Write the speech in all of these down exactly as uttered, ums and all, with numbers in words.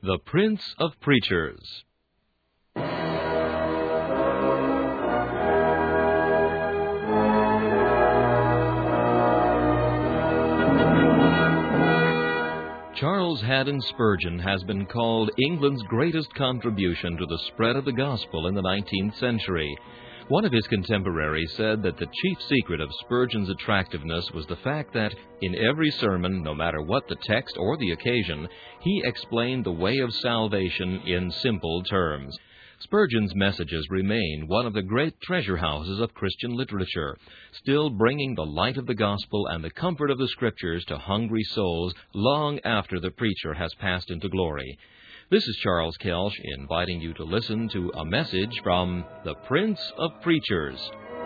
The Prince of Preachers. Charles Haddon Spurgeon has been called England's greatest contribution to the spread of the gospel in the nineteenth century. One of his contemporaries said that the chief secret of Spurgeon's attractiveness was the fact that, in every sermon, no matter what the text or the occasion, he explained the way of salvation in simple terms. Spurgeon's messages remain one of the great treasure houses of Christian literature, still bringing the light of the gospel and the comfort of the Scriptures to hungry souls long after the preacher has passed into glory. This is Charles Kelsch inviting you to listen to a message from the Prince of Preachers.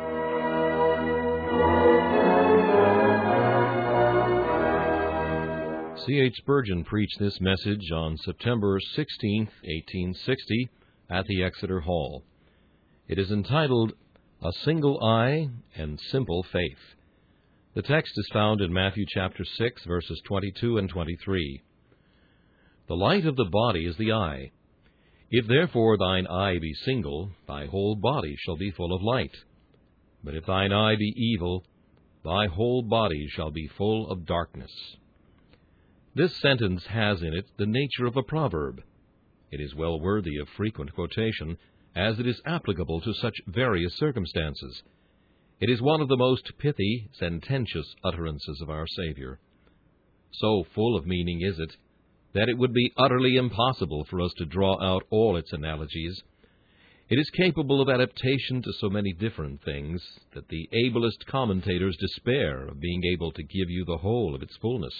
C H Spurgeon preached this message on September sixteenth, eighteen sixty, at the Exeter Hall. It is entitled, A Single Eye and Simple Faith. The text is found in Matthew chapter six, verses twenty-two and twenty-three. The light of the body is the eye. If therefore thine eye be single, thy whole body shall be full of light. But if thine eye be evil, thy whole body shall be full of darkness. This sentence has in it the nature of a proverb. It is well worthy of frequent quotation, as it is applicable to such various circumstances. It is one of the most pithy, sententious utterances of our Savior. So full of meaning is it, that it would be utterly impossible for us to draw out all its analogies. It is capable of adaptation to so many different things that the ablest commentators despair of being able to give you the whole of its fullness.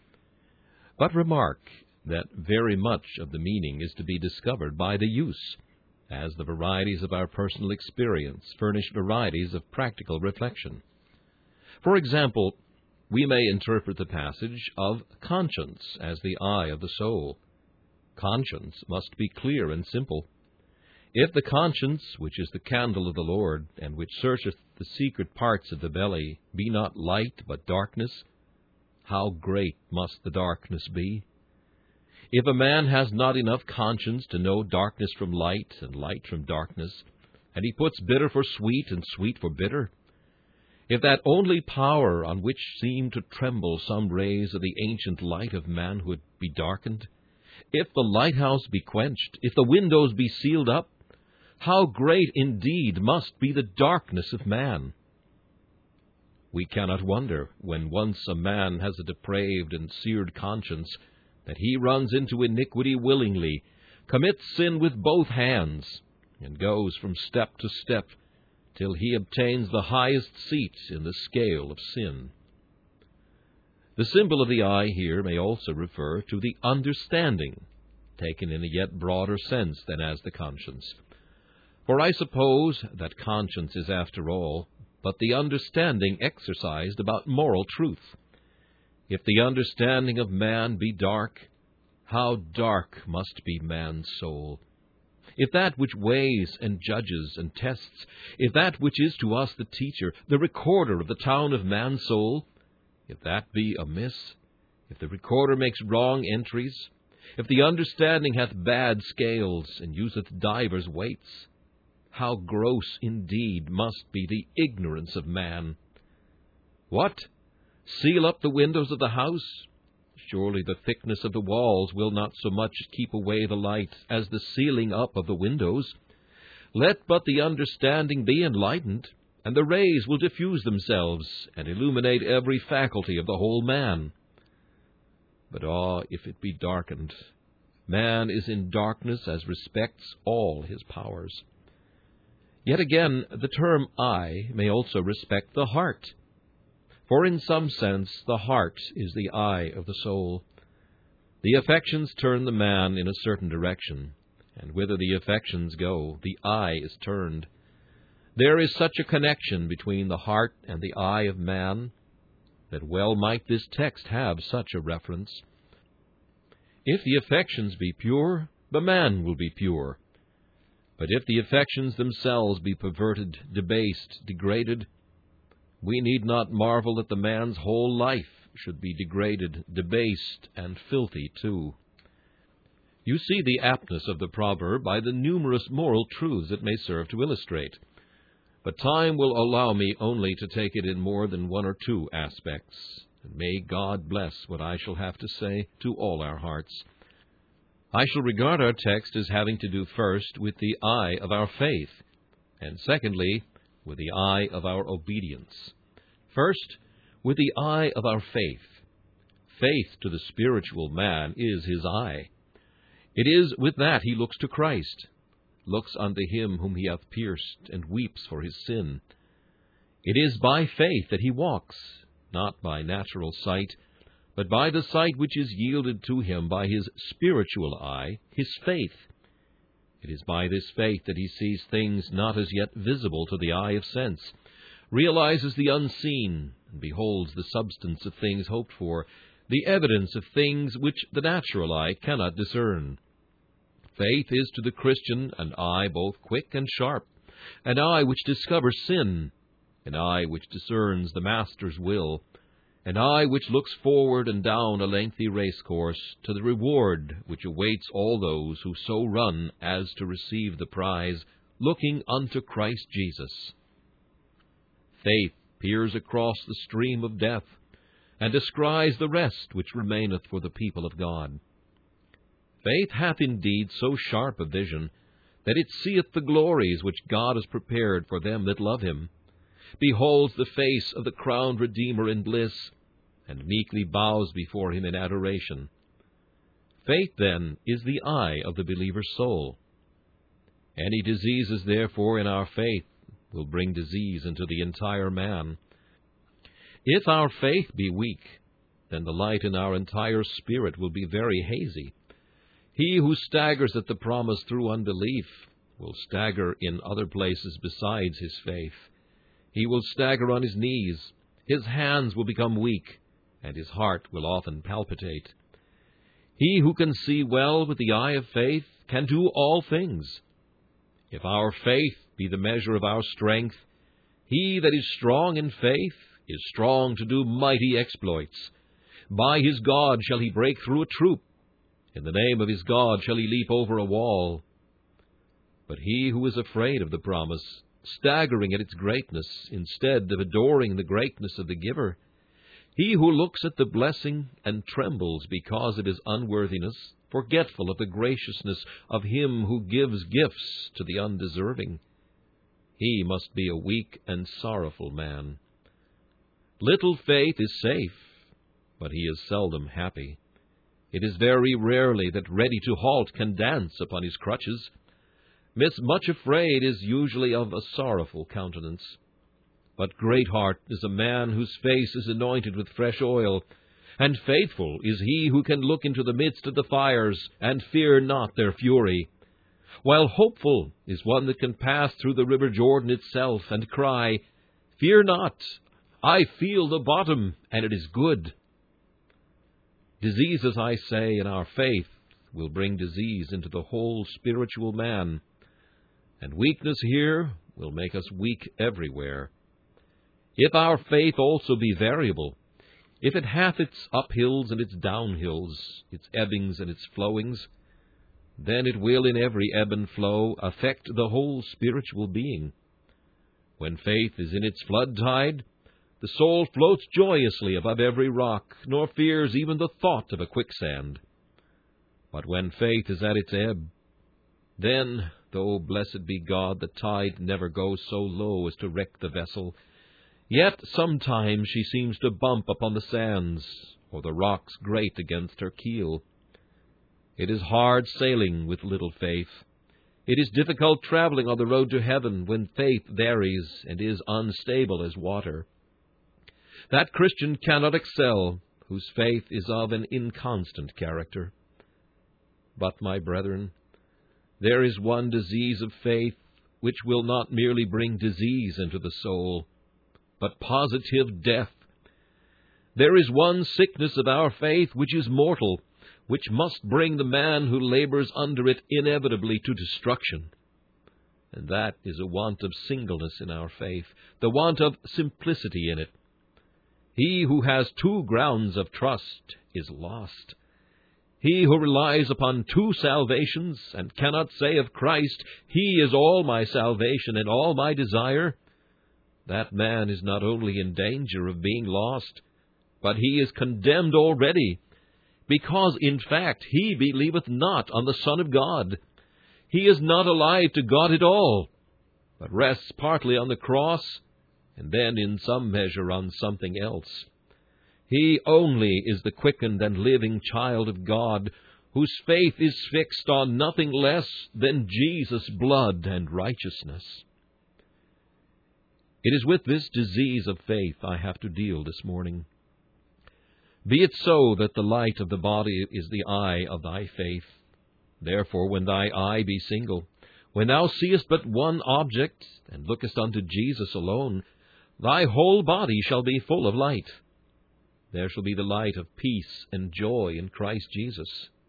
But remark that very much of the meaning is to be discovered by the use, as the varieties of our personal experience furnish varieties of practical reflection. For example, we may interpret the passage of conscience as the eye of the soul. Conscience must be clear and simple. If the conscience, which is the candle of the Lord, and which searcheth the secret parts of the belly, be not light but darkness, how great must the darkness be? If a man has not enough conscience to know darkness from light, and light from darkness, and he puts bitter for sweet, and sweet for bitter, if that only power on which seem to tremble some rays of the ancient light of manhood be darkened, if the lighthouse be quenched, if the windows be sealed up, how great indeed must be the darkness of man! We cannot wonder, when once a man has a depraved and seared conscience, that he runs into iniquity willingly, commits sin with both hands, and goes from step to step, till he obtains the highest seat in the scale of sin. The symbol of the eye here may also refer to the understanding, taken in a yet broader sense than as the conscience. For I suppose that conscience is, after all, but the understanding exercised about moral truth. If the understanding of man be dark, how dark must be man's soul! If that which weighs and judges and tests, if that which is to us the teacher, the recorder of the town of man's soul, if that be amiss, if the recorder makes wrong entries, if the understanding hath bad scales, and useth divers weights, how gross indeed must be the ignorance of man! What? Seal up the windows of the house? Surely the thickness of the walls will not so much keep away the light as the sealing up of the windows. Let but the understanding be enlightened, and the rays will diffuse themselves, and illuminate every faculty of the whole man. But ah, if it be darkened, man is in darkness as respects all his powers. Yet again, the term eye may also respect the heart. For in some sense the heart is the eye of the soul. The affections turn the man in a certain direction, and whither the affections go, the eye is turned. There is such a connection between the heart and the eye of man, that well might this text have such a reference. If the affections be pure, the man will be pure. But if the affections themselves be perverted, debased, degraded, we need not marvel that the man's whole life should be degraded, debased, and filthy too. You see the aptness of the proverb by the numerous moral truths it may serve to illustrate. But time will allow me only to take it in more than one or two aspects, and may God bless what I shall have to say to all our hearts. I shall regard our text as having to do first with the eye of our faith, and secondly, with the eye of our obedience. First, with the eye of our faith. Faith to the spiritual man is his eye. It is with that he looks to Christ, looks unto him whom he hath pierced, and weeps for his sin. It is by faith that he walks, not by natural sight, but by the sight which is yielded to him by his spiritual eye, his faith. It is by this faith that he sees things not as yet visible to the eye of sense, realizes the unseen, and beholds the substance of things hoped for, the evidence of things which the natural eye cannot discern. Faith is to the Christian an eye both quick and sharp, an eye which discovers sin, an eye which discerns the Master's will, an eye which looks forward and down a lengthy race-course to the reward which awaits all those who so run as to receive the prize, looking unto Christ Jesus. Faith peers across the stream of death, and descries the rest which remaineth for the people of God. Faith hath indeed so sharp a vision, that it seeth the glories which God has prepared for them that love him, beholds the face of the crowned Redeemer in bliss, and meekly bows before him in adoration. Faith, then, is the eye of the believer's soul. Any diseases, therefore, in our faith will bring disease into the entire man. If our faith be weak, then the light in our entire spirit will be very hazy. He who staggers at the promise through unbelief will stagger in other places besides his faith. He will stagger on his knees, his hands will become weak, and his heart will often palpitate. He who can see well with the eye of faith can do all things. If our faith be the measure of our strength, he that is strong in faith is strong to do mighty exploits. By his God shall he break through a troop. In the name of his God shall he leap over a wall. But he who is afraid of the promise, staggering at its greatness, instead of adoring the greatness of the giver, he who looks at the blessing and trembles because of his unworthiness, forgetful of the graciousness of him who gives gifts to the undeserving, he must be a weak and sorrowful man. Little faith is safe, but he is seldom happy. It is very rarely that ready to halt can dance upon his crutches. Miss Much Afraid is usually of a sorrowful countenance. But Greatheart is a man whose face is anointed with fresh oil, and faithful is he who can look into the midst of the fires and fear not their fury. While hopeful is one that can pass through the river Jordan itself and cry, "Fear not, I feel the bottom, and it is good." Diseases, I say, in our faith will bring disease into the whole spiritual man, and weakness here will make us weak everywhere. If our faith also be variable, if it hath its uphills and its downhills, its ebbings and its flowings, then it will in every ebb and flow affect the whole spiritual being. When faith is in its flood tide, the soul floats joyously above every rock, nor fears even the thought of a quicksand. But when faith is at its ebb, then, though blessed be God, the tide never goes so low as to wreck the vessel, yet sometimes she seems to bump upon the sands, or the rocks grate against her keel. It is hard sailing with little faith. It is difficult traveling on the road to heaven when faith varies and is unstable as water. That Christian cannot excel whose faith is of an inconstant character. But, my brethren, there is one disease of faith which will not merely bring disease into the soul, but positive death. There is one sickness of our faith which is mortal, which must bring the man who labors under it inevitably to destruction. And that is a want of singleness in our faith, the want of simplicity in it. He who has two grounds of trust is lost. He who relies upon two salvations, and cannot say of Christ, He is all my salvation and all my desire, that man is not only in danger of being lost, but he is condemned already, because in fact he believeth not on the Son of God. He is not alive to God at all, but rests partly on the cross, and then in some measure on something else. He only is the quickened and living child of God, whose faith is fixed on nothing less than Jesus' blood and righteousness. It is with this disease of faith I have to deal this morning. Be it so that the light of the body is the eye of thy faith. Therefore, when thy eye be single, when thou seest but one object, and lookest unto Jesus alone, thy whole body shall be full of light. There shall be the light of peace and joy in Christ Jesus.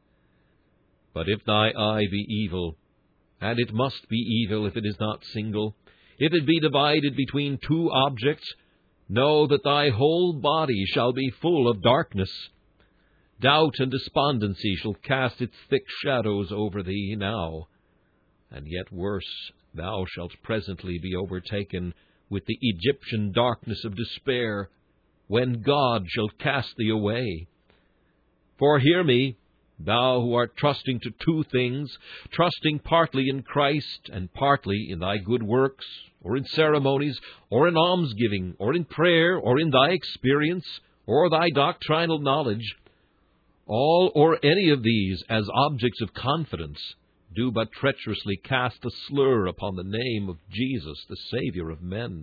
But if thy eye be evil, and it must be evil if it is not single, if it be divided between two objects, know that thy whole body shall be full of darkness. Doubt and despondency shall cast its thick shadows over thee now. And yet worse, thou shalt presently be overtaken with the Egyptian darkness of despair, when God shall cast thee away. For hear me, thou who art trusting to two things, trusting partly in Christ, and partly in thy good works, or in ceremonies, or in almsgiving, or in prayer, or in thy experience, or thy doctrinal knowledge, all or any of these as objects of confidence, do but treacherously cast a slur upon the name of Jesus, the Saviour of men.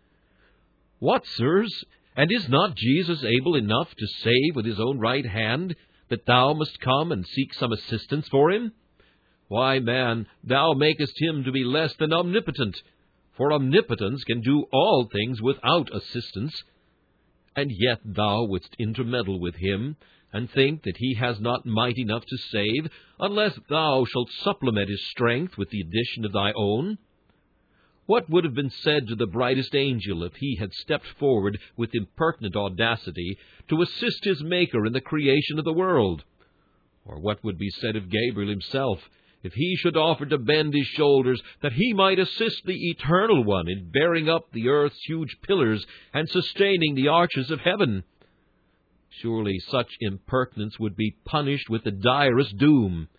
What, sirs? And is not Jesus able enough to save with his own right hand, that thou must come and seek some assistance for him? Why, man, thou makest him to be less than omnipotent, for omnipotence can do all things without assistance. And yet thou wouldst intermeddle with him, and think that he has not might enough to save, unless thou shalt supplement his strength with the addition of thy own. What would have been said to the brightest angel if he had stepped forward with impertinent audacity to assist his Maker in the creation of the world? Or what would be said of Gabriel himself if he should offer to bend his shoulders that he might assist the Eternal One in bearing up the earth's huge pillars and sustaining the arches of heaven? Surely such impertinence would be punished with the direst doom.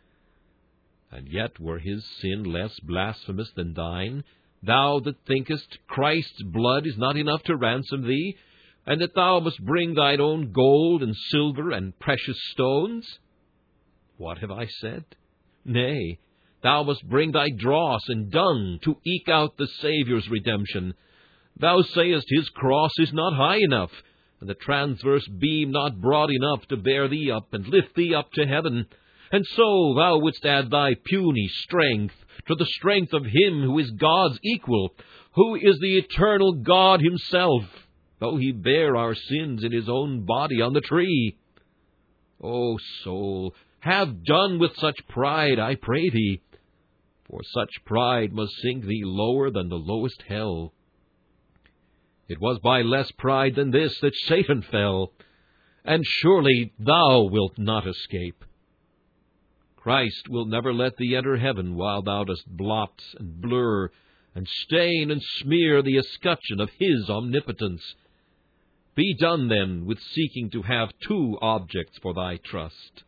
And yet were his sin less blasphemous than thine, thou that thinkest Christ's blood is not enough to ransom thee, and that thou must bring thine own gold and silver and precious stones? What have I said? Nay, thou must bring thy dross and dung to eke out the Saviour's redemption. Thou sayest his cross is not high enough, and the transverse beam not broad enough to bear thee up and lift thee up to heaven. And so thou wouldst add thy puny strength to the strength of him who is God's equal, who is the eternal God himself, though he bare our sins in his own body on the tree. O soul, have done with such pride, I pray thee, for such pride must sink thee lower than the lowest hell. It was by less pride than this that Satan fell, and surely thou wilt not escape. Christ will never let thee enter heaven while thou dost blot and blur and stain and smear the escutcheon of his omnipotence. Be done, then, with seeking to have two objects for thy trust.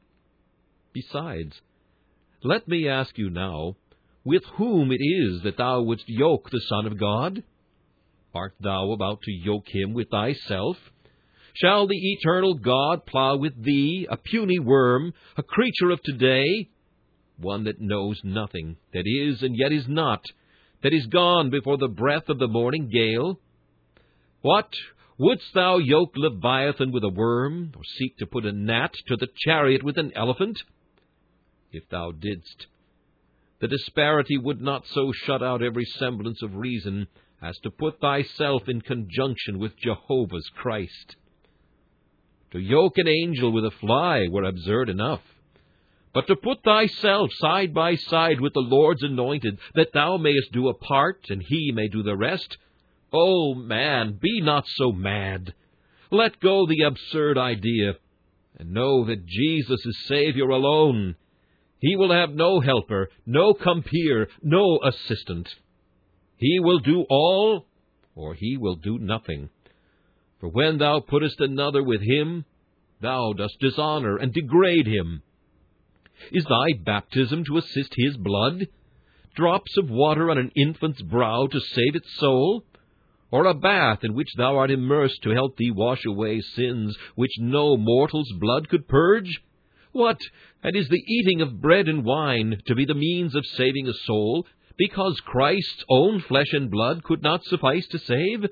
Besides, let me ask you now, with whom it is that thou wouldst yoke the Son of God? Art thou about to yoke him with thyself? Shall the eternal God plow with thee, a puny worm, a creature of today, one that knows nothing, that is and yet is not, that is gone before the breath of the morning gale? What? Wouldst thou yoke Leviathan with a worm, or seek to put a gnat to the chariot with an elephant? If thou didst, the disparity would not so shut out every semblance of reason as to put thyself in conjunction with Jehovah's Christ. To yoke an angel with a fly were absurd enough, but to put thyself side by side with the Lord's anointed, that thou mayest do a part, and he may do the rest, oh, man, be not so mad. Let go the absurd idea, and know that Jesus is Savior alone. He will have no helper, no compeer, no assistant. He will do all, or he will do nothing. For when thou puttest another with him, thou dost dishonor and degrade him. Is thy baptism to assist his blood? Drops of water on an infant's brow to save its soul? Or a bath in which thou art immersed to help thee wash away sins which no mortal's blood could purge? What, and is the eating of bread and wine to be the means of saving a soul, because Christ's own flesh and blood could not suffice to save?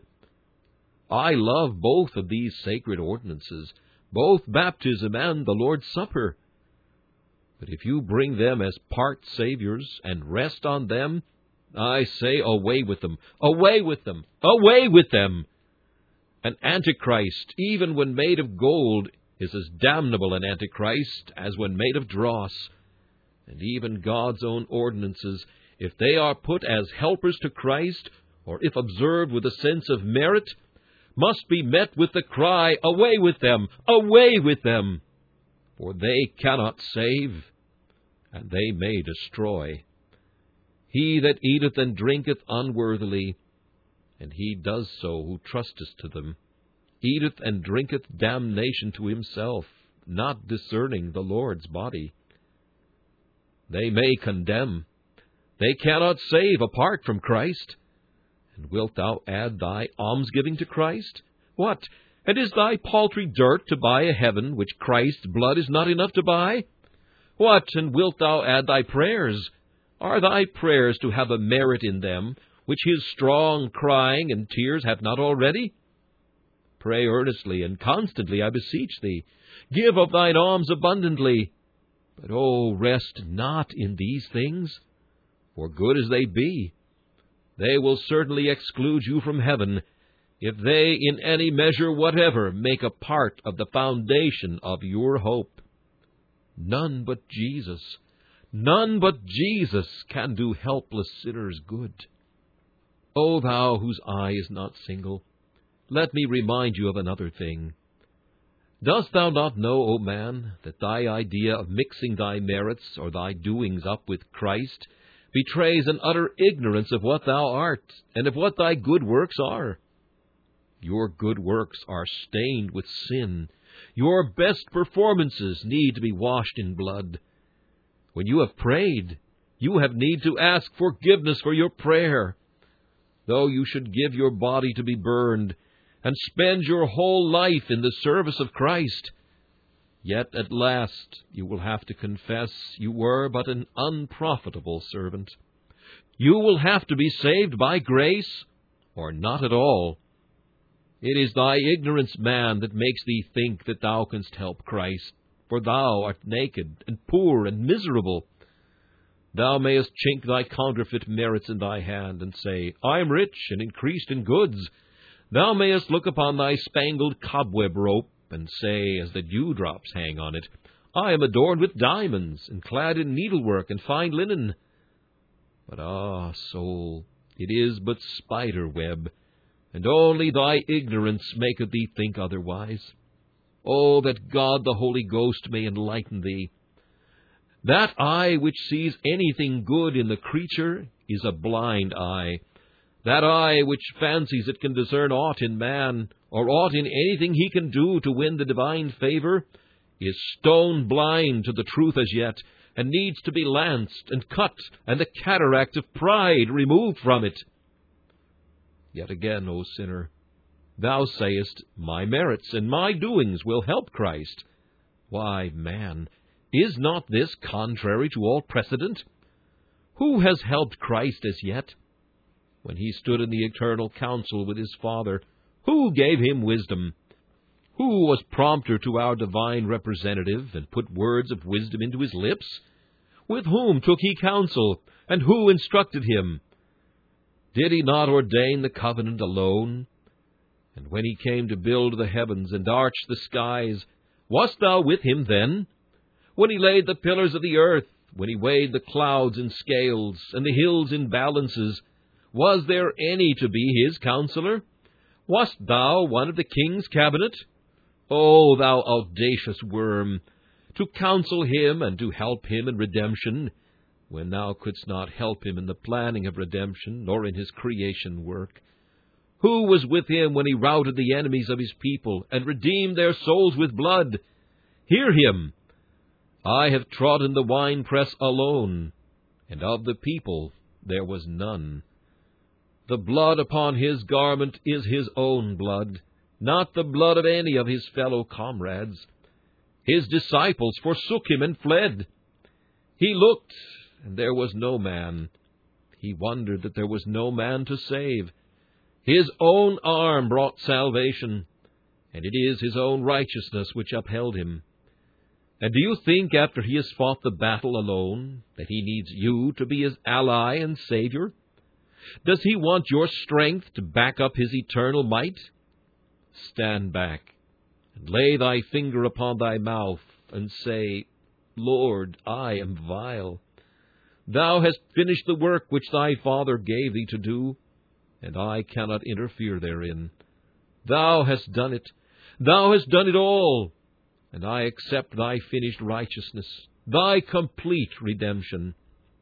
I love both of these sacred ordinances, both baptism and the Lord's Supper. But if you bring them as part Saviors and rest on them, I say away with them, away with them, away with them. An Antichrist, even when made of gold, is as damnable an Antichrist as when made of dross. And even God's own ordinances, if they are put as helpers to Christ, or if observed with a sense of merit, must be met with the cry, away with them, away with them. For they cannot save, and they may destroy. He that eateth and drinketh unworthily, and he does so who trusteth to them, eateth and drinketh damnation to himself, not discerning the Lord's body. They may condemn. They cannot save apart from Christ. And wilt thou add thy almsgiving to Christ? What, and is thy paltry dirt to buy a heaven which Christ's blood is not enough to buy? What, and wilt thou add thy prayers? Are thy prayers to have a merit in them, which his strong crying and tears have not already? Pray earnestly and constantly, I beseech thee. Give of thine alms abundantly. But, oh, rest not in these things, for good as they be, they will certainly exclude you from heaven, if they in any measure whatever make a part of the foundation of your hope. None but Jesus, none but Jesus can do helpless sinners good. O thou whose eye is not single, let me remind you of another thing. Dost thou not know, O man, that thy idea of mixing thy merits or thy doings up with Christ betrays an utter ignorance of what thou art, and of what thy good works are? Your good works are stained with sin. Your best performances need to be washed in blood. When you have prayed, you have need to ask forgiveness for your prayer. Though you should give your body to be burned, and spend your whole life in the service of Christ, yet at last you will have to confess you were but an unprofitable servant. You will have to be saved by grace, or not at all. It is thy ignorance, man, that makes thee think that thou canst help Christ, for thou art naked, and poor, and miserable. Thou mayest chink thy counterfeit merits in thy hand, and say, I am rich, and increased in goods. Thou mayest look upon thy spangled cobweb rope, and say, as the dewdrops hang on it, I am adorned with diamonds, and clad in needlework and fine linen. But ah, soul, it is but spider web, and only thy ignorance maketh thee think otherwise. Oh, that God the Holy Ghost may enlighten thee. That eye which sees anything good in the creature is a blind eye. That eye which fancies it can discern aught in man, or aught in anything he can do to win the divine favor, is stone blind to the truth as yet, and needs to be lanced and cut, and the cataract of pride removed from it. Yet again, O sinner, thou sayest, my merits and my doings will help Christ. Why, man, is not this contrary to all precedent? Who has helped Christ as yet? When he stood in the eternal council with his Father, who gave him wisdom? Who was prompter to our divine representative, and put words of wisdom into his lips? With whom took he counsel, and who instructed him? Did he not ordain the covenant alone? And when he came to build the heavens and arch the skies, wast thou with him then? When he laid the pillars of the earth, when he weighed the clouds in scales, and the hills in balances, was there any to be his counselor? Wast thou one of the king's cabinet? O thou audacious worm, to counsel him and to help him in redemption, when thou couldst not help him in the planning of redemption, nor in his creation work. Who was with him when he routed the enemies of his people, and redeemed their souls with blood? Hear him! I have trodden the winepress alone, and of the people there was none. The blood upon his garment is his own blood, not the blood of any of his fellow comrades. His disciples forsook him and fled. He looked, and there was no man. He wondered that there was no man to save. His own arm brought salvation, and it is his own righteousness which upheld him. And do you think, after he has fought the battle alone, that he needs you to be his ally and Savior? Does he want your strength to back up his eternal might? Stand back, and lay thy finger upon thy mouth, and say, Lord, I am vile. Thou hast finished the work which thy Father gave thee to do, and I cannot interfere therein. Thou hast done it. Thou hast done it all, and I accept thy finished righteousness, thy complete redemption.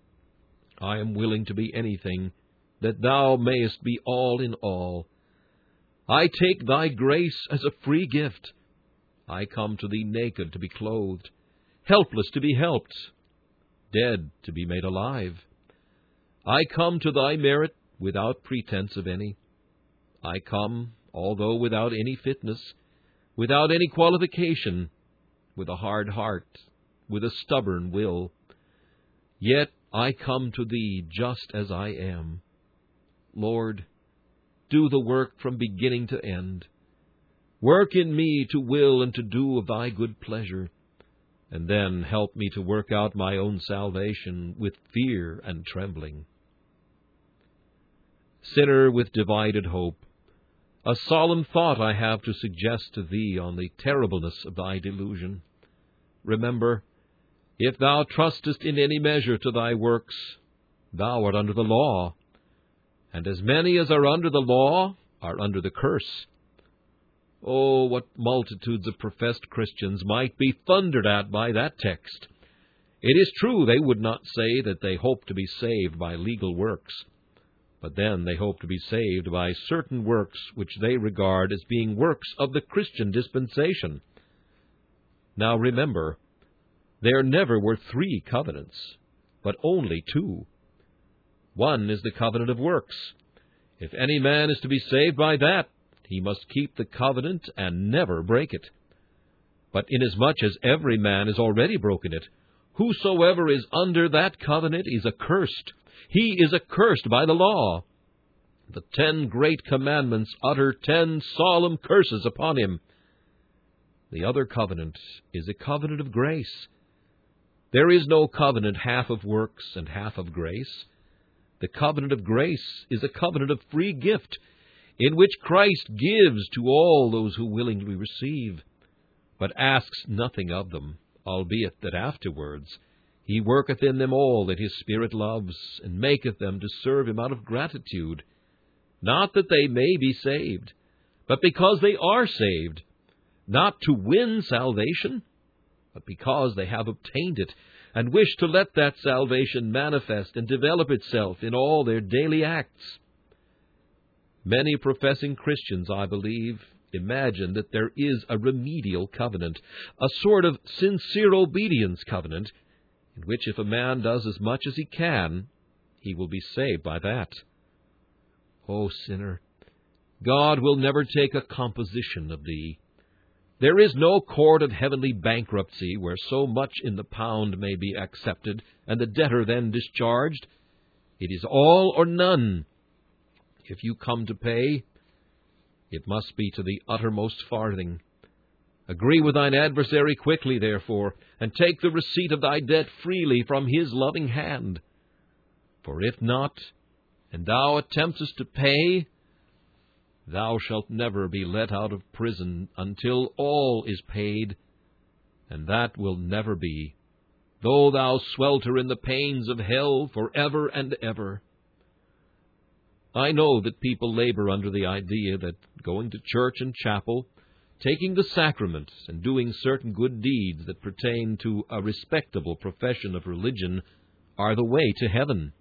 I am willing to be anything, that thou mayest be all in all. I take thy grace as a free gift. I come to thee naked to be clothed, helpless to be helped, dead to be made alive. I come to thy merit without pretense of any. I come, although without any fitness, without any qualification, with a hard heart, with a stubborn will. Yet I come to thee just as I am. Lord, do the work from beginning to end. Work in me to will and to do of thy good pleasure, and then help me to work out my own salvation with fear and trembling. Sinner with divided hope, a solemn thought I have to suggest to thee on the terribleness of thy delusion. Remember, if thou trustest in any measure to thy works, thou art under the law, and as many as are under the law are under the curse. Oh, what multitudes of professed Christians might be thundered at by that text! It is true they would not say that they hope to be saved by legal works, but then they hope to be saved by certain works which they regard as being works of the Christian dispensation. Now remember, there never were three covenants, but only two. One is the covenant of works. If any man is to be saved by that, he must keep the covenant and never break it. But inasmuch as every man has already broken it, whosoever is under that covenant is accursed. He is accursed by the law. The ten great commandments utter ten solemn curses upon him. The other covenant is a covenant of grace. There is no covenant half of works and half of grace. The covenant of grace is a covenant of free gift, in which Christ gives to all those who willingly receive, but asks nothing of them, albeit that afterwards He worketh in them all that His Spirit loves, and maketh them to serve Him out of gratitude, not that they may be saved, but because they are saved, not to win salvation, but because they have obtained it, and wish to let that salvation manifest and develop itself in all their daily acts. Many professing Christians, I believe, imagine that there is a remedial covenant, a sort of sincere obedience covenant, in which if a man does as much as he can, he will be saved by that. O sinner, God will never take a composition of thee. There is no court of heavenly bankruptcy where so much in the pound may be accepted and the debtor then discharged. It is all or none. If you come to pay, it must be to the uttermost farthing. Agree with thine adversary quickly, therefore, and take the receipt of thy debt freely from his loving hand. For if not, and thou attemptest to pay, thou shalt never be let out of prison until all is paid, and that will never be, though thou swelter in the pains of hell for ever and ever. I know that people labor under the idea that going to church and chapel, taking the sacraments and doing certain good deeds that pertain to a respectable profession of religion are the way to heaven.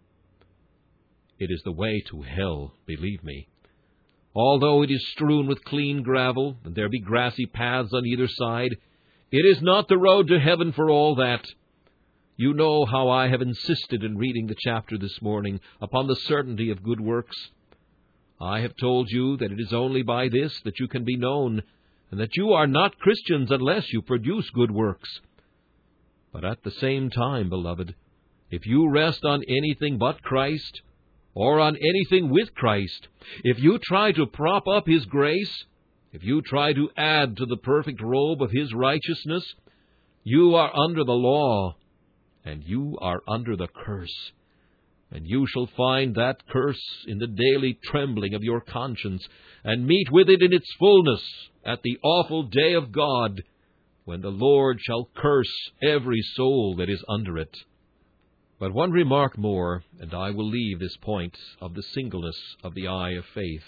It is the way to hell, believe me. Although it is strewn with clean gravel, and there be grassy paths on either side, it is not the road to heaven for all that. You know how I have insisted in reading the chapter this morning upon the certainty of good works. I have told you that it is only by this that you can be known, and that you are not Christians unless you produce good works. But at the same time, beloved, if you rest on anything but Christ, or on anything with Christ, if you try to prop up His grace, if you try to add to the perfect robe of His righteousness, you are under the law, and you are under the curse. And you shall find that curse in the daily trembling of your conscience, and meet with it in its fullness at the awful day of God, when the Lord shall curse every soul that is under it. But one remark more, and I will leave this point of the singleness of the eye of faith.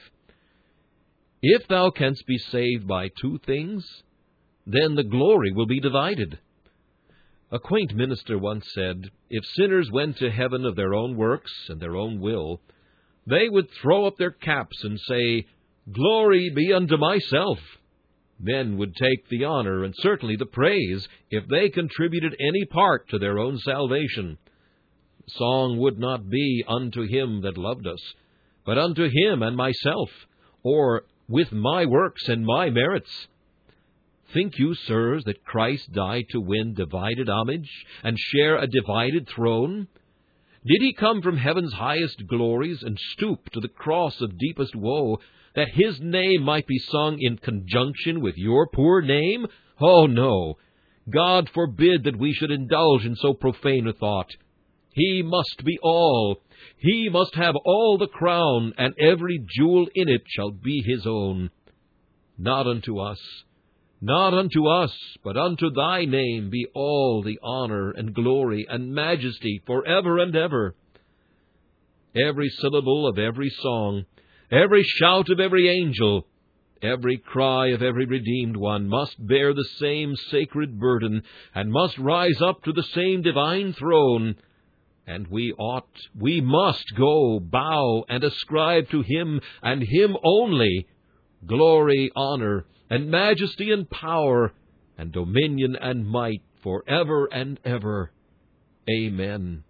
If thou canst be saved by two things, then the glory will be divided. A quaint minister once said, if sinners went to heaven of their own works and their own will, they would throw up their caps and say, Glory be unto myself. Men would take the honor and certainly the praise if they contributed any part to their own salvation. The song would not be unto Him that loved us, but unto Him and myself, or with my works and my merits. Think you, sirs, that Christ died to win divided homage and share a divided throne? Did He come from heaven's highest glories and stoop to the cross of deepest woe, that His name might be sung in conjunction with your poor name? Oh, no! God forbid that we should indulge in so profane a thought. He must be all. He must have all the crown, and every jewel in it shall be His own. Not unto us, not unto us, but unto Thy name be all the honor and glory and majesty forever and ever. Every syllable of every song, every shout of every angel, every cry of every redeemed one must bear the same sacred burden, and must rise up to the same divine throne. And we ought, we must go, bow, and ascribe to Him, and Him only, glory, honor, and majesty, and power, and dominion, and might, forever and ever. Amen.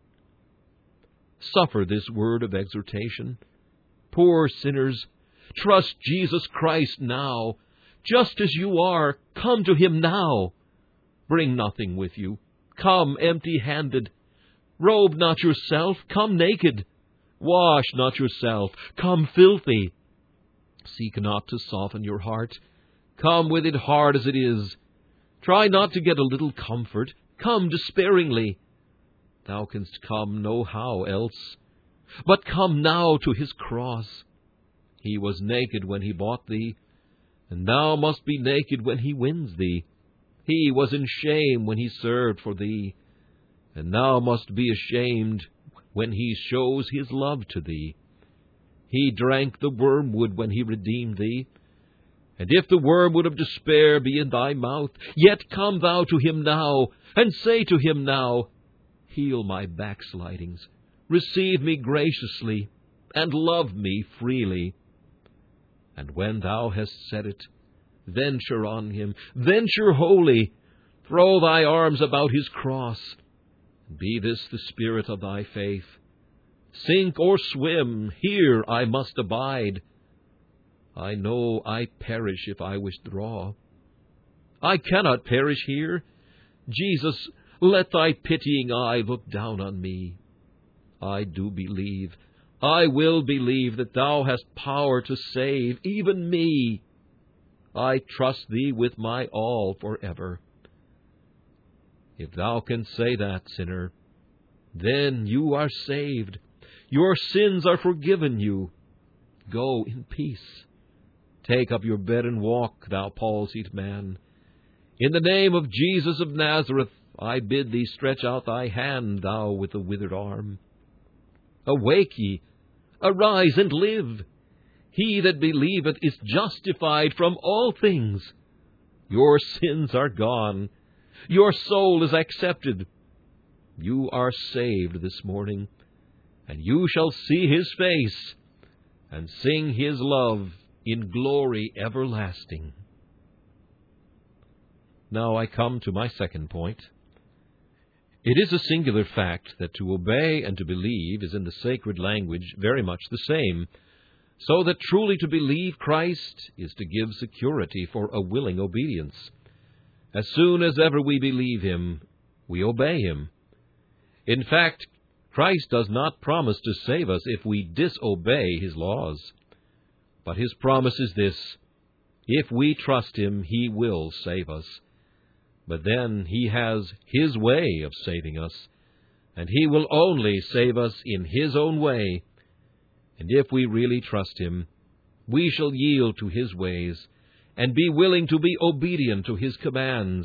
Suffer this word of exhortation. Poor sinners, trust Jesus Christ now. Just as you are, come to Him now. Bring nothing with you. Come empty-handed. Robe not yourself, come naked. Wash not yourself, come filthy. Seek not to soften your heart. Come with it hard as it is. Try not to get a little comfort. Come despairingly. Thou canst come no how else. But come now to His cross. He was naked when He bought thee, and thou must be naked when He wins thee. He was in shame when He served for thee, and thou must be ashamed when He shows His love to thee. He drank the wormwood when He redeemed thee, and if the wormwood of despair be in thy mouth, yet come thou to Him now, and say to Him now, Heal my backslidings, receive me graciously, and love me freely. And when thou hast said it, venture on Him, venture wholly, throw thy arms about His cross. Be this the spirit of thy faith. Sink or swim, here I must abide. I know I perish if I withdraw. I cannot perish here. Jesus, let thy pitying eye look down on me. I do believe, I will believe that thou hast power to save even me. I trust thee with my all forever. If thou canst say that, sinner, then you are saved. Your sins are forgiven you. Go in peace. Take up your bed and walk, thou palsied man. In the name of Jesus of Nazareth, I bid thee stretch out thy hand, thou with the withered arm. Awake ye, arise and live. He that believeth is justified from all things. Your sins are gone. Your soul is accepted. You are saved this morning, and you shall see His face and sing His love in glory everlasting. Now I come to my second point. It is a singular fact that to obey and to believe is in the sacred language very much the same, so that truly to believe Christ is to give security for a willing obedience. As soon as ever we believe Him, we obey Him. In fact, Christ does not promise to save us if we disobey His laws. But His promise is this: if we trust Him, He will save us. But then He has His way of saving us, and He will only save us in His own way. And if we really trust Him, we shall yield to His ways, and be willing to be obedient to His commands.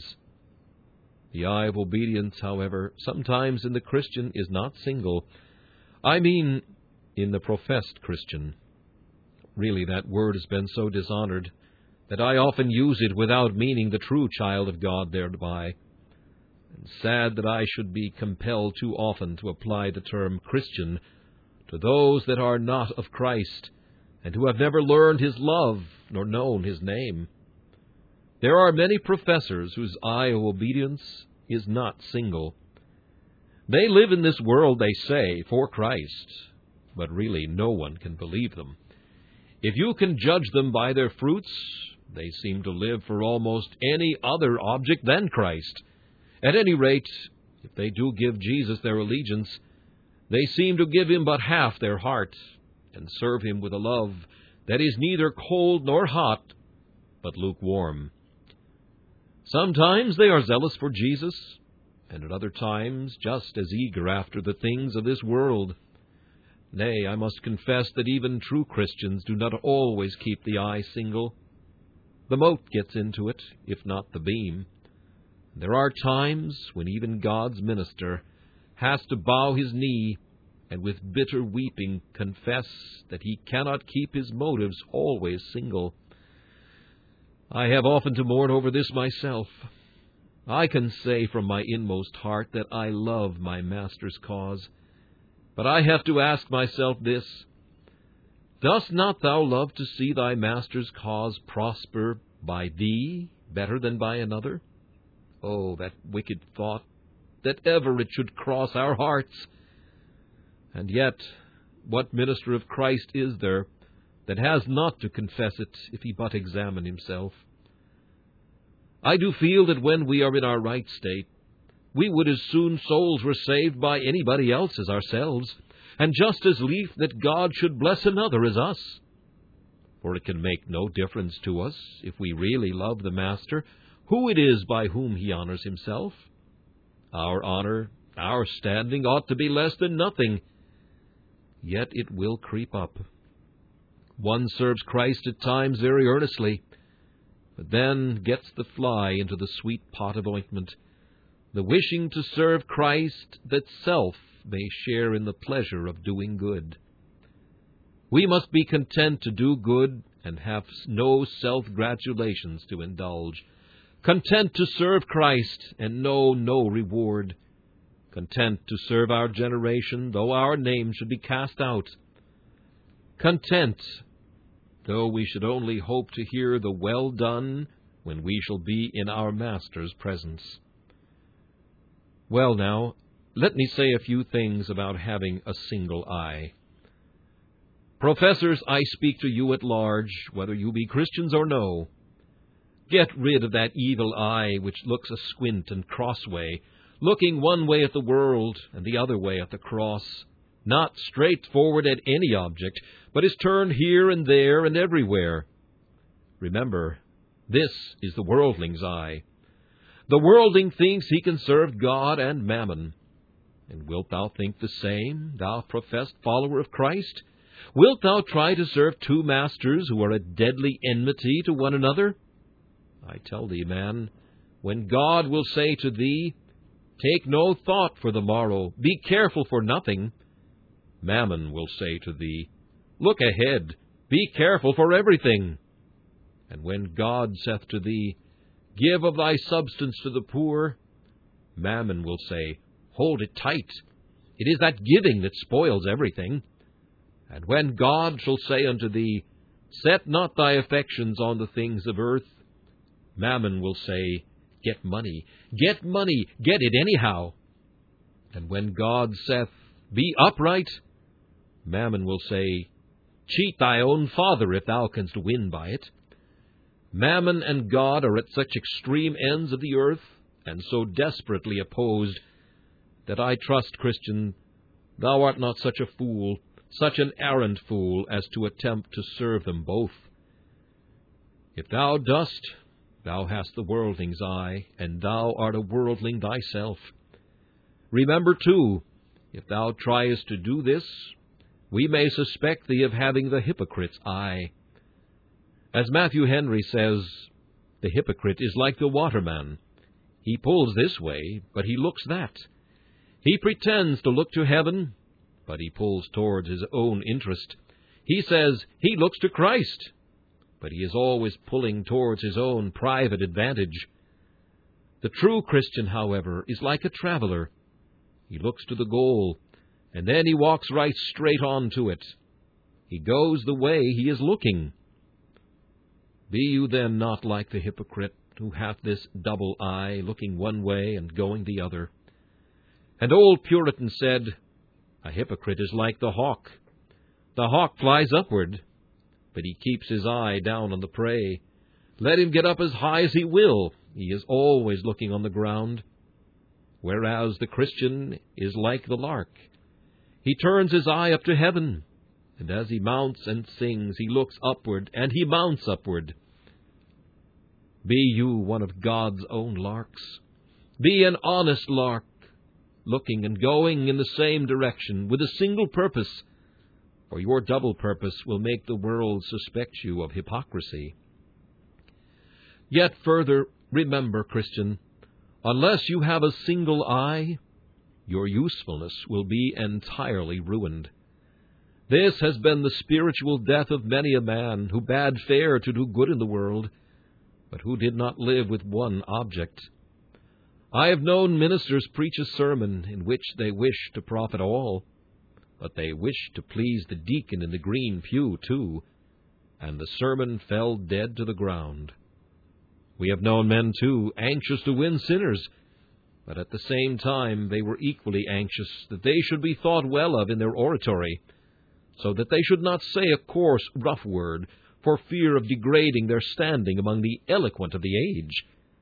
The eye of obedience, however, sometimes in the Christian is not single. I mean, in the professed Christian. Really, that word has been so dishonored that I often use it without meaning the true child of God thereby. And sad that I should be compelled too often to apply the term Christian to those that are not of Christ, and who have never learned His love nor known His name. There are many professors whose eye of obedience is not single. They live in this world, they say, for Christ, but really no one can believe them. If you can judge them by their fruits, they seem to live for almost any other object than Christ. At any rate, if they do give Jesus their allegiance, they seem to give Him but half their heart, and serve Him with a love that is neither cold nor hot, but lukewarm. Sometimes they are zealous for Jesus, and at other times just as eager after the things of this world. Nay, I must confess that even true Christians do not always keep the eye single. The mote gets into it, if not the beam. There are times when even God's minister has to bow his knee and with bitter weeping confess that he cannot keep his motives always single. I have often to mourn over this myself. I can say from my inmost heart that I love my Master's cause, but I have to ask myself this: dost not thou love to see thy Master's cause prosper by thee better than by another? Oh, that wicked thought, that ever it should cross our hearts! And yet, what minister of Christ is there that has not to confess it if he but examine himself? I do feel that when we are in our right state, we would as soon souls were saved by anybody else as ourselves, and just as lief that God should bless another as us. For it can make no difference to us, if we really love the Master, who it is by whom He honors Himself. Our honor, our standing ought to be less than nothing. Yet it will creep up. One serves Christ at times very earnestly, but then gets the fly into the sweet pot of ointment, the wishing to serve Christ that self may share in the pleasure of doing good. We must be content to do good and have no self-gratulations to indulge, content to serve Christ and know no reward, content to serve our generation though our name should be cast out, content though we should only hope to hear the well done when we shall be in our Master's presence. Well now, let me say a few things about having a single eye. Professors, I speak to you at large, whether you be Christians or no. Get rid of that evil eye which looks asquint and crossway, looking one way at the world and the other way at the cross, not straight forward at any object, but is turned here and there and everywhere. Remember, this is the worldling's eye. The worldling thinks he can serve God and mammon. And wilt thou think the same, thou professed follower of Christ? Wilt thou try to serve two masters who are at deadly enmity to one another? I tell thee, man, when God will say to thee, take no thought for the morrow, be careful for nothing, Mammon will say to thee, look ahead, be careful for everything. And when God saith to thee, Give of thy substance to the poor. Mammon will say, hold it tight. It is that giving that spoils everything. And when God shall say unto thee, set not thy affections on the things of earth, Mammon will say, get money, get money, get it anyhow. And when God saith, be upright, Mammon will say, cheat thy own father if thou canst win by it. Mammon and God are at such extreme ends of the earth, and so desperately opposed, that I trust, Christian, thou art not such a fool, such an arrant fool, as to attempt to serve them both. If thou dost, thou hast the worldling's eye, and thou art a worldling thyself. Remember, too, if thou triest to do this, we may suspect thee of having the hypocrite's eye. As Matthew Henry says, the hypocrite is like the waterman. He pulls this way, but he looks that. He pretends to look to heaven, but he pulls towards his own interest. He says he looks to Christ, but he is always pulling towards his own private advantage. The true Christian, however, is like a traveler. He looks to the goal, and then he walks right straight on to it. He goes the way he is looking. Be you then not like the hypocrite, who hath this double eye, looking one way and going the other. And old Puritan said, a hypocrite is like the hawk. The hawk flies upward, but he keeps his eye down on the prey. Let him get up as high as he will, he is always looking on the ground. Whereas the Christian is like the lark. He turns his eye up to heaven, and as he mounts and sings, he looks upward, and he mounts upward. Be you one of God's own larks. Be an honest lark, looking and going in the same direction, with a single purpose, for your double purpose will make the world suspect you of hypocrisy. Yet further, remember, Christian, unless you have a single eye, your usefulness will be entirely ruined. This has been the spiritual death of many a man who bade fair to do good in the world, but who did not live with one object. I have known ministers preach a sermon in which they wish to profit all, but they wish to please the deacon in the green pew too, and the sermon fell dead to the ground. We have known men, too, anxious to win sinners, but at the same time they were equally anxious that they should be thought well of in their oratory, so that they should not say a coarse, rough word, for fear of degrading their standing among the eloquent of the age.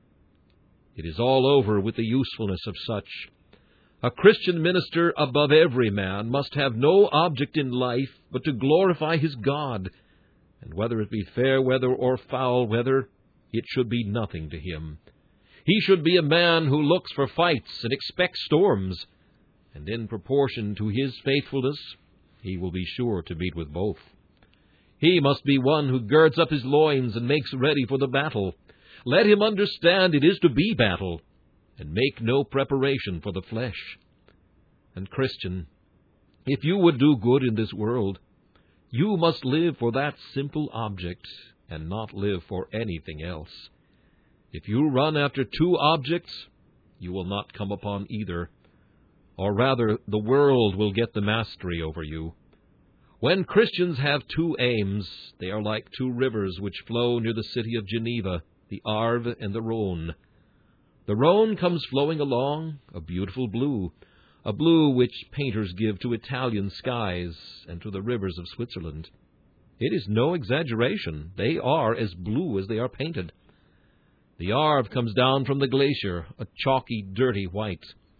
It is all over with the usefulness of such. A Christian minister above every man must have no object in life but to glorify his God, and whether it be fair weather or foul weather, it should be nothing to him. He should be a man who looks for fights and expects storms, and in proportion to his faithfulness, he will be sure to meet with both. He must be one who girds up his loins and makes ready for the battle. Let him understand it is to be battle, and make no preparation for the flesh. And Christian, if you would do good in this world, you must live for that simple object, and not live for anything else. If you run after two objects, you will not come upon either, or rather the world will get the mastery over you. When Christians have two aims, they are like two rivers which flow near the city of Geneva, the Arve and the Rhone. The Rhone comes flowing along, a beautiful blue, a blue which painters give to Italian skies and to the rivers of Switzerland. It is no exaggeration. They are as blue as they are painted. The Arve comes down from the glacier, a chalky, dirty white.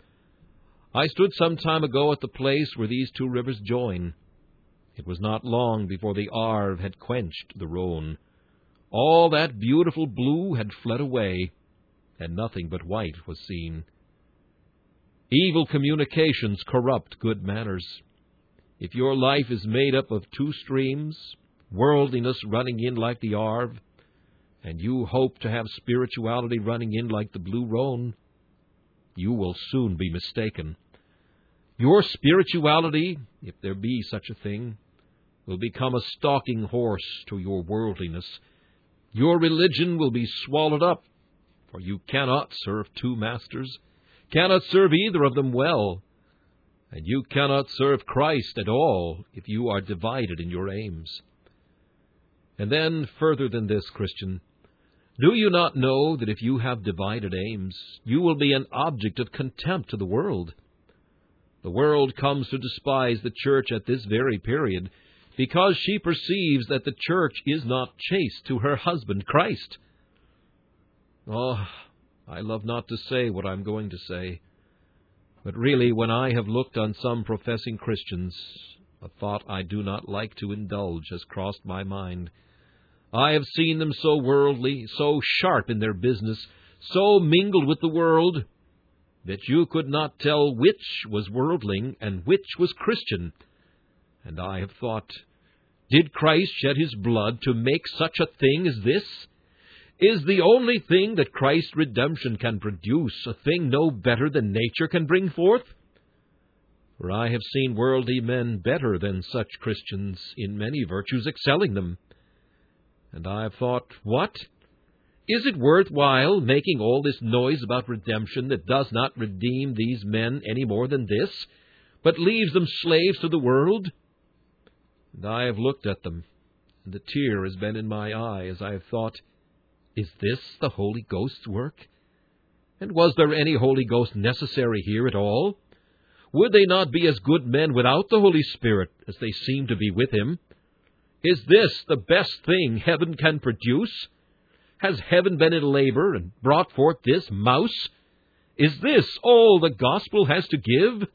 I stood some time ago at the place where these two rivers join. It was not long before the Arve had quenched the Rhone. All that beautiful blue had fled away, and nothing but white was seen. Evil communications corrupt good manners. If your life is made up of two streams, worldliness running in like the Arve, and you hope to have spirituality running in like the blue Rhone, you will soon be mistaken. Your spirituality, if there be such a thing, will become a stalking horse to your worldliness. Your religion will be swallowed up, For you cannot serve two masters, cannot serve either of them well, and you cannot serve Christ at all if you are divided in your aims. And then, further than this, Christian, do you not know that if you have divided aims, you will be an object of contempt to the world? The world comes to despise the church at this very period, because she perceives that the church is not chaste to her husband, Christ. Oh, I love not to say what I'm going to say, but really, when I have looked on some professing Christians, a thought I do not like to indulge has crossed my mind. I have seen them so worldly, so sharp in their business, so mingled with the world, that you could not tell which was worldling and which was Christian. And I have thought, did Christ shed his blood to make such a thing as this? Is the only thing that Christ's redemption can produce a thing no better than nature can bring forth? For I have seen worldly men better than such Christians, in many virtues excelling them. And I have thought, what? Is it worthwhile making all this noise about redemption that does not redeem these men any more than this, but leaves them slaves to the world? And I have looked at them, and a tear has been in my eye as I have thought, is this the Holy Ghost's work? And was there any Holy Ghost necessary here at all? Would they not be as good men without the Holy Spirit as they seem to be with him? Is this the best thing heaven can produce? Has heaven been in labor and brought forth this mouse? Is this all the gospel has to give?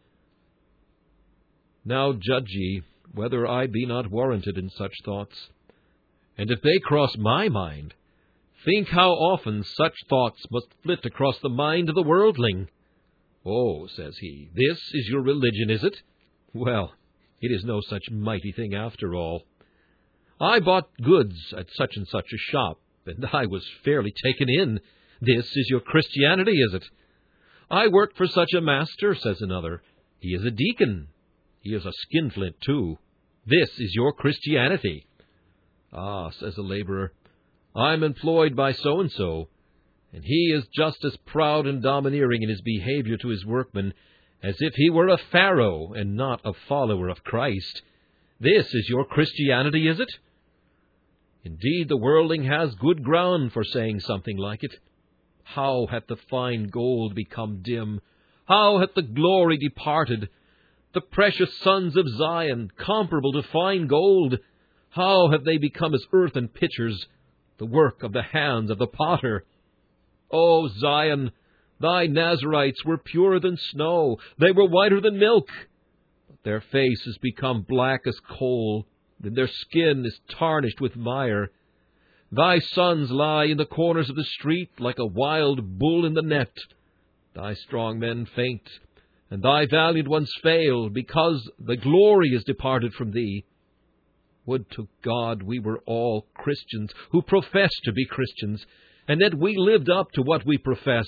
Now judge ye whether I be not warranted in such thoughts. And if they cross my mind, think how often such thoughts must flit across the mind of the worldling. Oh, says he, this is your religion, is it? Well, it is no such mighty thing after all. I bought goods at such and such a shop, and I was fairly taken in. This is your Christianity, is it? I worked for such a master, says another. He is a deacon. He is a skinflint, too. This is your Christianity. Ah, says a laborer, I'm employed by so-and-so, and he is just as proud and domineering in his behavior to his workmen as if he were a Pharaoh and not a follower of Christ. This is your Christianity, is it? Indeed, the worldling has good ground for saying something like it. How hath the fine gold become dim? How hath the glory departed? The precious sons of Zion, comparable to fine gold, how have they become as earthen pitchers, the work of the hands of the potter? O Zion, thy Nazarites were purer than snow, they were whiter than milk. But their face is become black as coal, and their skin is tarnished with mire. Thy sons lie in the corners of the street like a wild bull in the net. Thy strong men faint, and thy valiant ones fail, because the glory is departed from thee. Would to God we were all Christians, who profess to be Christians, and that we lived up to what we profess.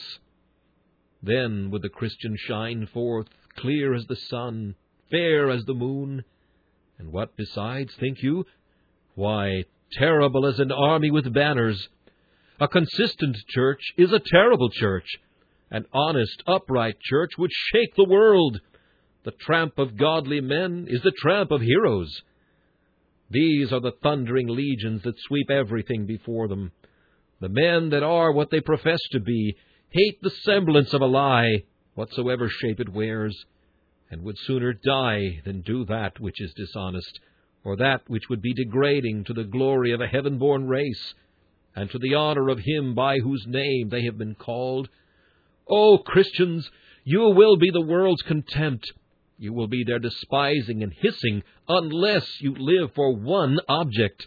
Then would the Christian shine forth, clear as the sun, fair as the moon. And what besides, think you? Why, terrible as an army with banners. A consistent church is a terrible church. An honest, upright church would shake the world. The tramp of godly men is the tramp of heroes. These are the thundering legions that sweep everything before them. The men that are what they profess to be hate the semblance of a lie, whatsoever shape it wears, and would sooner die than do that which is dishonest, or that which would be degrading to the glory of a heaven-born race, and to the honor of him by whose name they have been called. O Christians, you will be the world's contempt. You will be their despising and hissing, unless you live for one object.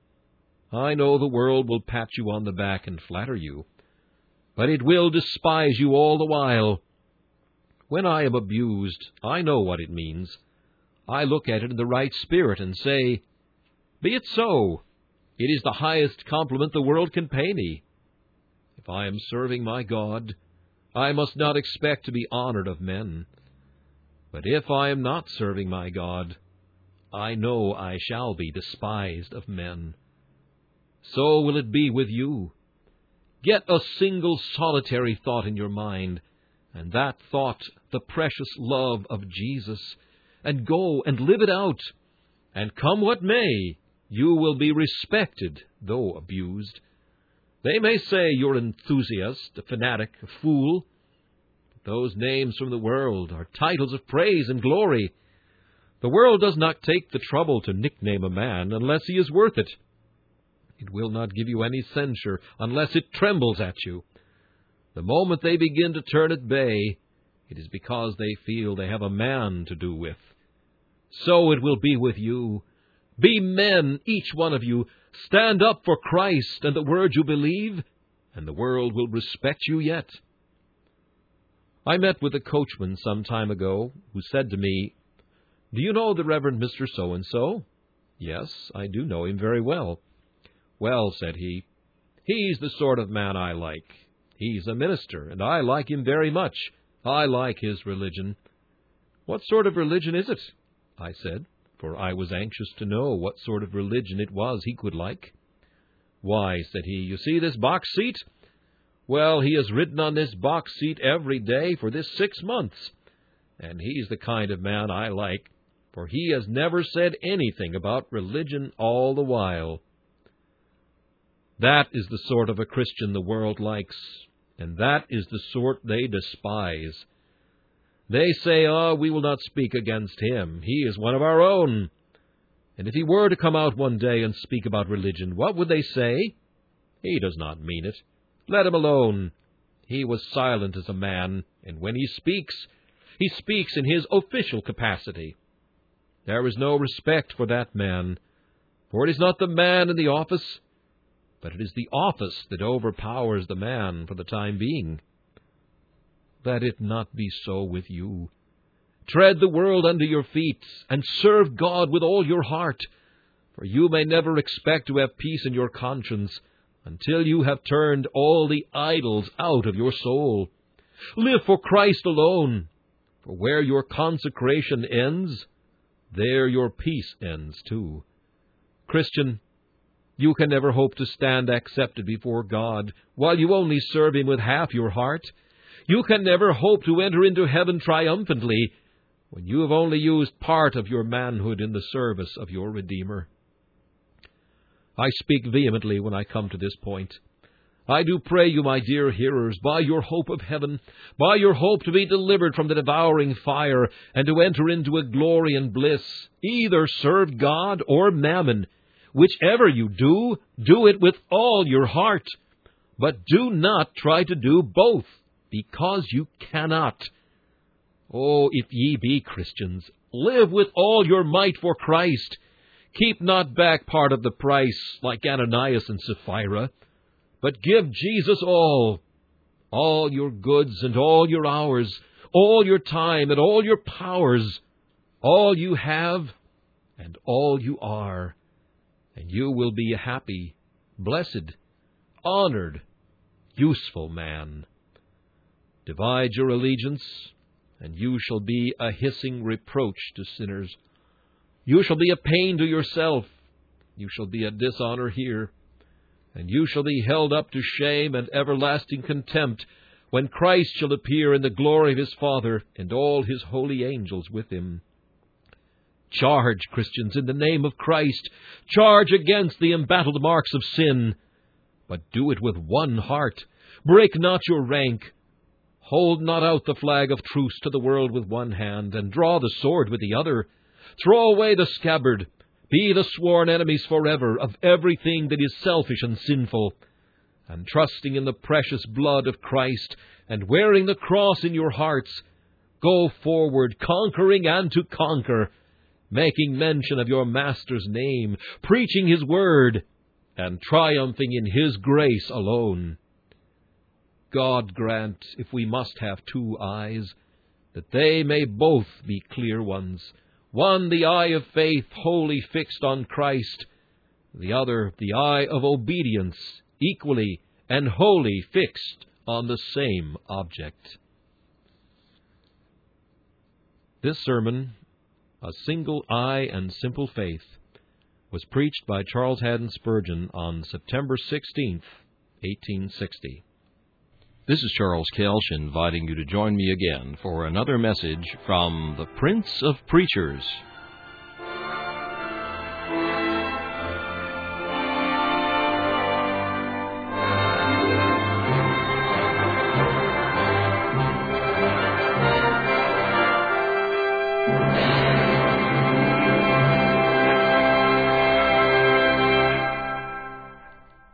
I know the world will pat you on the back and flatter you, but it will despise you all the while. When I am abused, I know what it means. I look at it in the right spirit and say, be it so. It is the highest compliment the world can pay me. If I am serving my God, I must not expect to be honored of men. But if I am not serving my God, I know I shall be despised of men. So will it be with you. Get a single solitary thought in your mind, and that thought the precious love of Jesus, and go and live it out. And come what may, you will be respected, though abused. They may say you're an enthusiast, a fanatic, a fool. But those names from the world are titles of praise and glory. The world does not take the trouble to nickname a man unless he is worth it. It will not give you any censure unless it trembles at you. The moment they begin to turn at bay, it is because they feel they have a man to do with. So it will be with you. Be men, each one of you. Stand up for Christ and the word you believe, and the world will respect you yet. I met with a coachman some time ago who said to me, "Do you know the Reverend Mister So-and-so?" "Yes, I do know him very well." "Well," said he, "he's the sort of man I like. He's a minister, and I like him very much. I like his religion." "What sort of religion is it?" I said, for I was anxious to know what sort of religion it was he could like. "Why," said he, "you see this box seat? Well, he has ridden on this box seat every day for this six months, and he's the kind of man I like, for he has never said anything about religion all the while." That is the sort of a Christian the world likes, and that is the sort they despise. They say, "Oh, we will not speak against him. He is one of our own." And if he were to come out one day and speak about religion, what would they say? "He does not mean it. Let him alone. He was silent as a man, and when he speaks, he speaks in his official capacity." There is no respect for that man, for it is not the man in the office, but it is the office that overpowers the man for the time being. Let it not be so with you. Tread the world under your feet, and serve God with all your heart, for you may never expect to have peace in your conscience until you have turned all the idols out of your soul. Live for Christ alone, for where your consecration ends, there your peace ends too. Christian, you can never hope to stand accepted before God while you only serve Him with half your heart. You can never hope to enter into heaven triumphantly when you have only used part of your manhood in the service of your Redeemer. I speak vehemently when I come to this point. I do pray you, my dear hearers, by your hope of heaven, by your hope to be delivered from the devouring fire, and to enter into a glory and bliss, either serve God or mammon. Whichever you do, do it with all your heart. But do not try to do both, because you cannot. Oh, if ye be Christians, live with all your might for Christ. Keep not back part of the price, like Ananias and Sapphira, but give Jesus all, all your goods and all your hours, all your time and all your powers, all you have and all you are, and you will be a happy, blessed, honored, useful man. Divide your allegiance, and you shall be a hissing reproach to sinners. You shall be a pain to yourself. You shall be a dishonor here. And you shall be held up to shame and everlasting contempt when Christ shall appear in the glory of His Father and all His holy angels with Him. Charge, Christians, in the name of Christ. Charge against the embattled marks of sin. But do it with one heart. Break not your rank. Hold not out the flag of truce to the world with one hand, and draw the sword with the other. Throw away the scabbard. Be the sworn enemies forever of everything that is selfish and sinful. And trusting in the precious blood of Christ, and wearing the cross in your hearts, go forward, conquering and to conquer, making mention of your Master's name, preaching His word, and triumphing in His grace alone. God grant, if we must have two eyes, that they may both be clear ones, one the eye of faith wholly fixed on Christ, the other the eye of obedience equally and wholly fixed on the same object. This sermon, A Single Eye and Simple Faith, was preached by Charles Haddon Spurgeon on September sixteenth, eighteen sixty. This is Charles Kelsch inviting you to join me again for another message from the Prince of Preachers,